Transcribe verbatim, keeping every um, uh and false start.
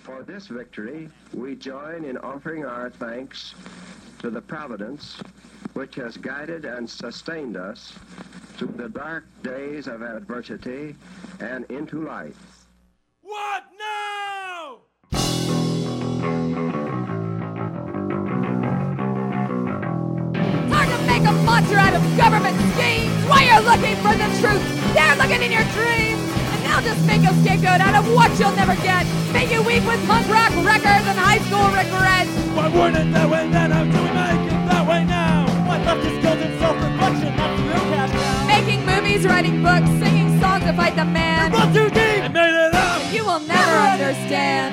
For this victory, we join in offering our thanks to the Providence which has guided and sustained us through the dark days of adversity and into light. What now? Time to make a monster out of government schemes. While you're looking for the truth, they're looking in your dreams. And now just make a scapegoat out of what you'll never get. Make you weep with punk rock records and high school regrets. Why weren't it that way then? How do we make it that way now? My left is skilled in self-reflection, that's the real cash now. Making movies, writing books, singing songs to fight the man. Run too deep! I made it up! You will never understand.